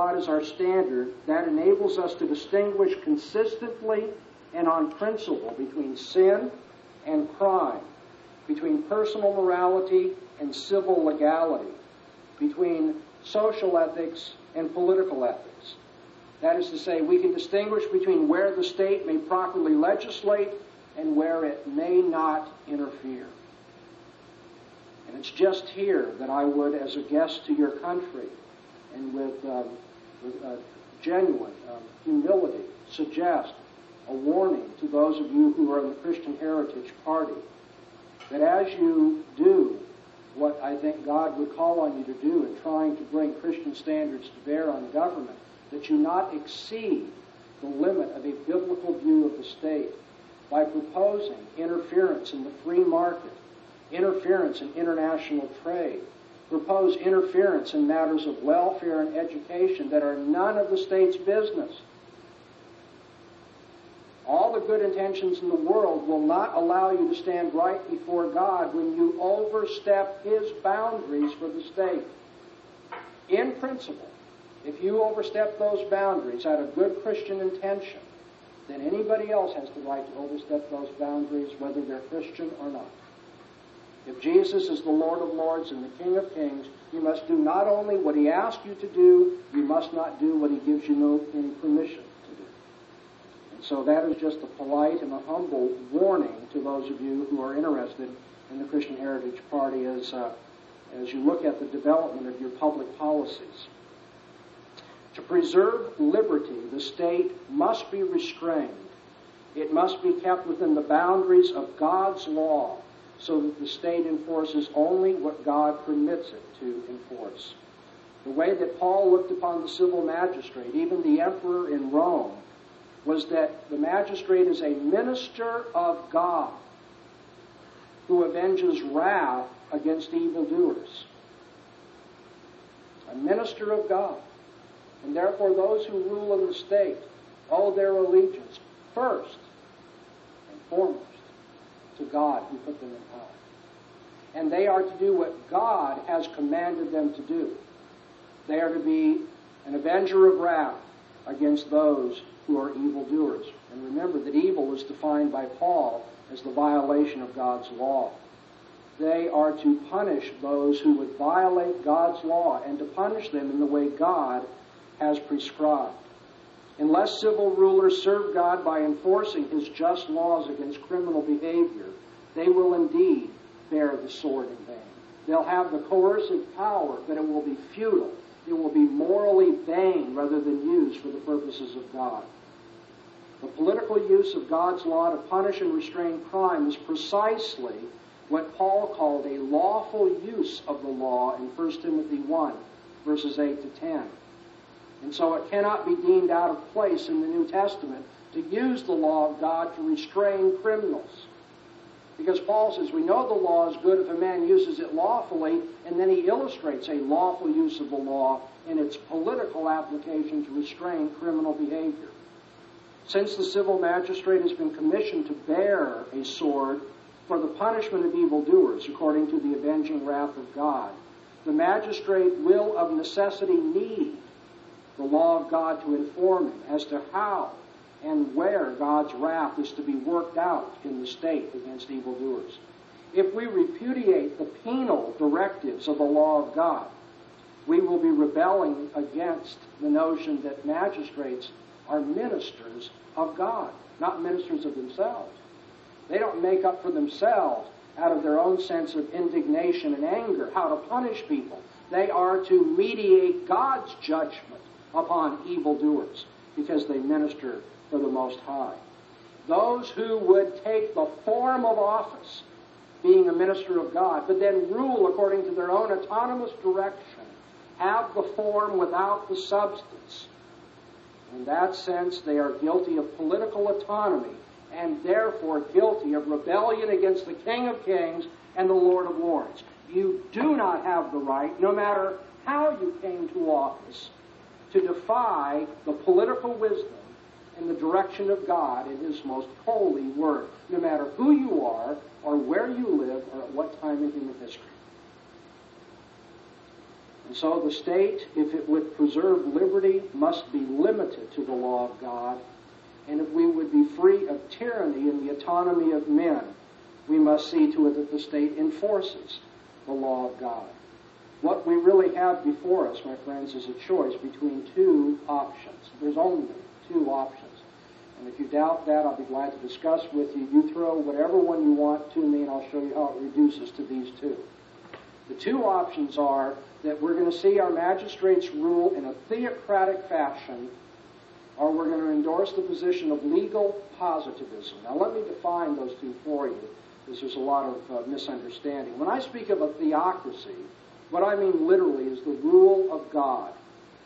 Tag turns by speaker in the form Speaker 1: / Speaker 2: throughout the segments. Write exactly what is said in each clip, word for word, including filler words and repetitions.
Speaker 1: God as our standard, that enables us to distinguish consistently and on principle between sin and crime, between personal morality and civil legality, between social ethics and political ethics. That is to say, we can distinguish between where the state may properly legislate and where it may not interfere. And it's just here that I would, as a guest to your country, and with, um, with uh, genuine um, humility, suggest a warning to those of you who are in the Christian Heritage Party, that as you do what I think God would call on you to do in trying to bring Christian standards to bear on government, that you not exceed the limit of a biblical view of the state by proposing interference in the free market, interference in international trade, propose interference in matters of welfare and education that are none of the state's business. All the good intentions in the world will not allow you to stand right before God when you overstep His boundaries for the state. In principle, if you overstep those boundaries out of good Christian intention, then anybody else has the right to overstep those boundaries, whether they're Christian or not. If Jesus is the Lord of Lords and the King of Kings, you must do not only what He asks you to do, you must not do what He gives you no any permission to do. And so that is just a polite and a humble warning to those of you who are interested in the Christian Heritage Party as, uh, as you look at the development of your public policies. To preserve liberty, the state must be restrained. It must be kept within the boundaries of God's law, so that the state enforces only what God permits it to enforce. The way that Paul looked upon the civil magistrate, even the emperor in Rome, was that the magistrate is a minister of God who avenges wrath against evildoers. A minister of God. And therefore those who rule in the state owe their allegiance first and foremost to God who put them in power. And they are to do what God has commanded them to do. They are to be an avenger of wrath against those who are evildoers. And remember that evil is defined by Paul as the violation of God's law. They are to punish those who would violate God's law and to punish them in the way God has prescribed. Unless civil rulers serve God by enforcing His just laws against criminal behavior, they will indeed bear the sword in vain. They'll have the coercive power, but it will be futile. It will be morally vain rather than used for the purposes of God. The political use of God's law to punish and restrain crime is precisely what Paul called a lawful use of the law in First Timothy one, verses eight to ten. And so it cannot be deemed out of place in the New Testament to use the law of God to restrain criminals. Because Paul says, we know the law is good if a man uses it lawfully, and then he illustrates a lawful use of the law in its political application to restrain criminal behavior. Since the civil magistrate has been commissioned to bear a sword for the punishment of evildoers, according to the avenging wrath of God, the magistrate will of necessity need the law of God to inform him as to how and where God's wrath is to be worked out in the state against evildoers. If we repudiate the penal directives of the law of God, we will be rebelling against the notion that magistrates are ministers of God, not ministers of themselves. They don't make up for themselves out of their own sense of indignation and anger how to punish people. They are to mediate God's judgment upon evildoers because they minister for the Most High. Those who would take the form of office, being a minister of God, but then rule according to their own autonomous direction, have the form without the substance. In that sense, they are guilty of political autonomy and therefore guilty of rebellion against the King of Kings and the Lord of Lords. You do not have the right, no matter how you came to office, to defy the political wisdom and the direction of God in His most holy word, no matter who you are or where you live or at what time in human history. And so the state, if it would preserve liberty, must be limited to the law of God. And if we would be free of tyranny and the autonomy of men, we must see to it that the state enforces the law of God. What we really have before us, my friends, is a choice between two options. There's only two options. And if you doubt that, I'll be glad to discuss with you. You throw whatever one you want to me, and I'll show you how it reduces to these two. The two options are that we're going to see our magistrates rule in a theocratic fashion, or we're going to endorse the position of legal positivism. Now let me define those two for you, because there's a lot of uh, misunderstanding. When I speak of a theocracy, what I mean literally is the rule of God.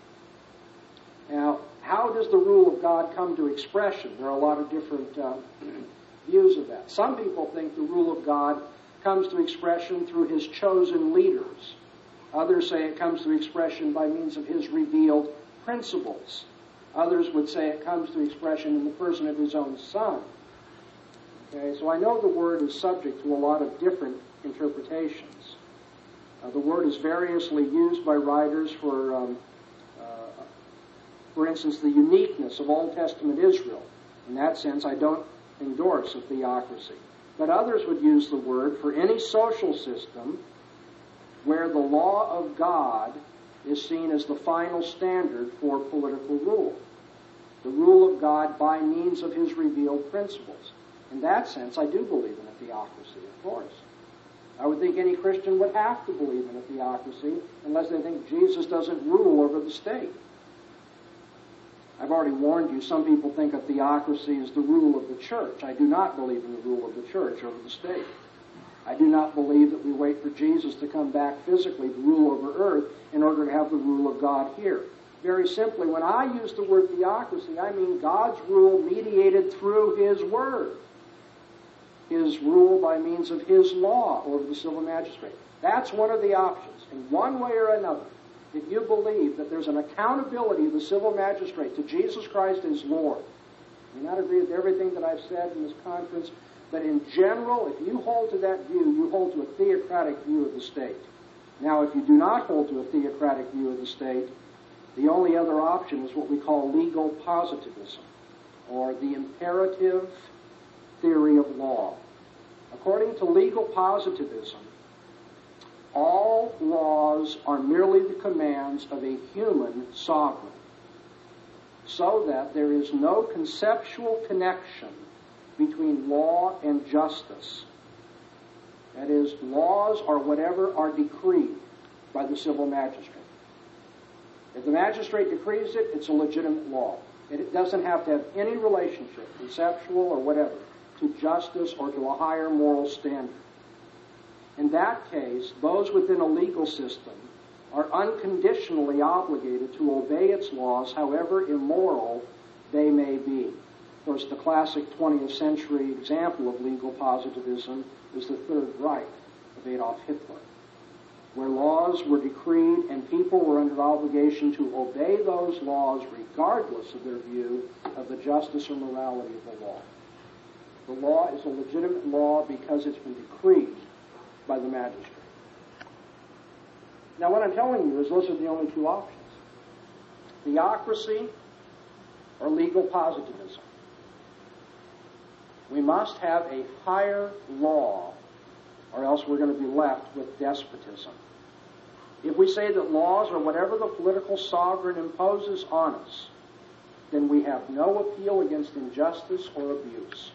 Speaker 1: Now, how does the rule of God come to expression? There are a lot of different uh, views of that. Some people think the rule of God comes to expression through his chosen leaders. Others say it comes to expression by means of his revealed principles. Others would say it comes to expression in the person of his own Son. Okay, so I know the word is subject to a lot of different interpretations. Uh, the word is variously used by writers for, um, uh, for instance, the uniqueness of Old Testament Israel. In that sense, I don't endorse a theocracy. But others would use the word for any social system where the law of God is seen as the final standard for political rule. The rule of God by means of his revealed principles. In that sense, I do believe in a theocracy, of course. I would think any Christian would have to believe in a theocracy unless they think Jesus doesn't rule over the state. I've already warned you, some people think a theocracy is the rule of the church. I do not believe in the rule of the church over the state. I do not believe that we wait for Jesus to come back physically to rule over earth in order to have the rule of God here. Very simply, when I use the word theocracy, I mean God's rule mediated through his word. His rule by means of his law over the civil magistrate. That's one of the options. In one way or another, if you believe that there's an accountability of the civil magistrate to Jesus Christ as Lord, you may not agree with everything that I've said in this conference, but in general, if you hold to that view, you hold to a theocratic view of the state. Now, if you do not hold to a theocratic view of the state, the only other option is what we call legal positivism, or the imperative theory of law. According to legal positivism, all laws are merely the commands of a human sovereign, so that there is no conceptual connection between law and justice. That is, laws are whatever are decreed by the civil magistrate. If the magistrate decrees it, it's a legitimate law. It doesn't have to have any relationship, conceptual or whatever, to justice or to a higher moral standard. In that case, those within a legal system are unconditionally obligated to obey its laws, however immoral they may be. Of course, the classic twentieth century example of legal positivism is the Third Reich of Adolf Hitler, where laws were decreed and people were under obligation to obey those laws regardless of their view of the justice or morality of the law. The law is a legitimate law because it's been decreed by the magistrate. Now, what I'm telling you is those are the only two options. Theocracy or legal positivism. We must have a higher law, or else we're going to be left with despotism. If we say that laws are whatever the political sovereign imposes on us, then we have no appeal against injustice or abuse.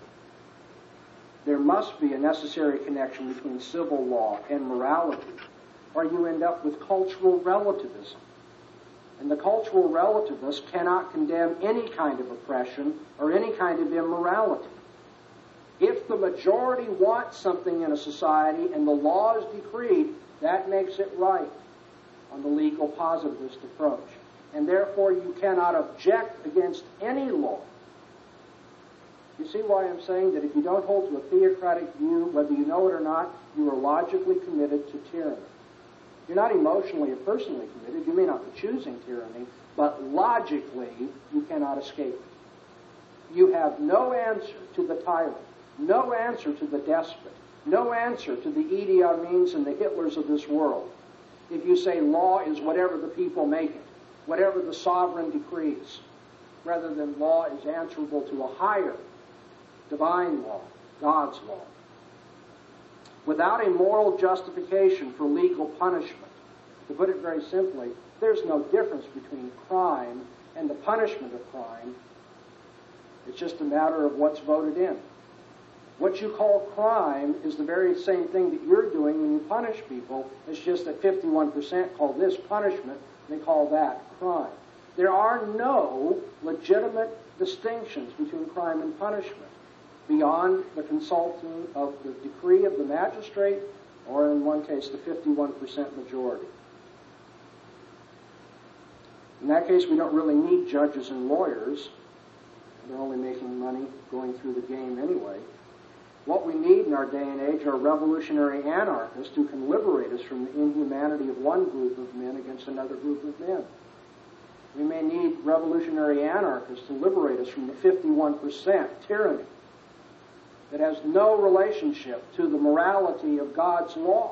Speaker 1: There must be a necessary connection between civil law and morality, or you end up with cultural relativism. And the cultural relativist cannot condemn any kind of oppression or any kind of immorality. If the majority wants something in a society and the law is decreed, that makes it right on the legal positivist approach. And therefore you cannot object against any law. You see why I'm saying that if you don't hold to a theocratic view, whether you know it or not, you are logically committed to tyranny. You're not emotionally or personally committed. You may not be choosing tyranny, but logically you cannot escape it. You have no answer to the tyrant, no answer to the despot, no answer to the Idi Amins and the Hitlers of this world. if you say law is whatever the people make it, whatever the sovereign decrees, rather than law is answerable to a higher divine law, God's law. Without a moral justification for legal punishment, to put it very simply, there's no difference between crime and the punishment of crime. It's just a matter of what's voted in. What you call crime is the very same thing that you're doing when you punish people. It's just that fifty-one percent call this punishment, and they call that crime. There are no legitimate distinctions between crime and punishment beyond the consulting of the decree of the magistrate, or in one case, the fifty-one percent majority. In that case, we don't really need judges and lawyers. They're only making money going through the game anyway. What we need in our day and age are revolutionary anarchists who can liberate us from the inhumanity of one group of men against another group of men. We may need revolutionary anarchists to liberate us from the fifty-one percent tyranny that has no relationship to the morality of God's law.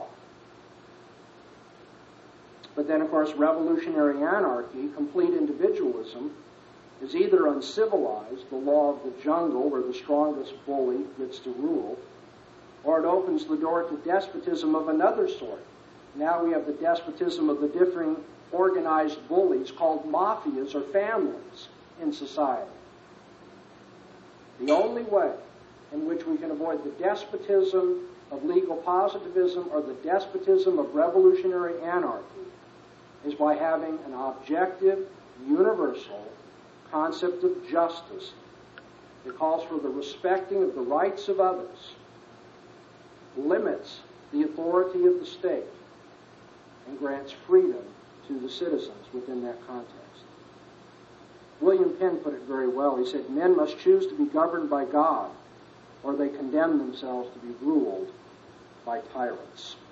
Speaker 1: But then, of course, revolutionary anarchy, complete individualism, is either uncivilized, the law of the jungle where the strongest bully gets to rule, or it opens the door to despotism of another sort. Now we have the despotism of the differing organized bullies called mafias or families in society. The only way in which we can avoid the despotism of legal positivism or the despotism of revolutionary anarchy is by having an objective, universal concept of justice that calls for the respecting of the rights of others, limits the authority of the state, and grants freedom to the citizens within that context. William Penn put it very well. He said, men must choose to be governed by God, or they condemn themselves to be ruled by tyrants.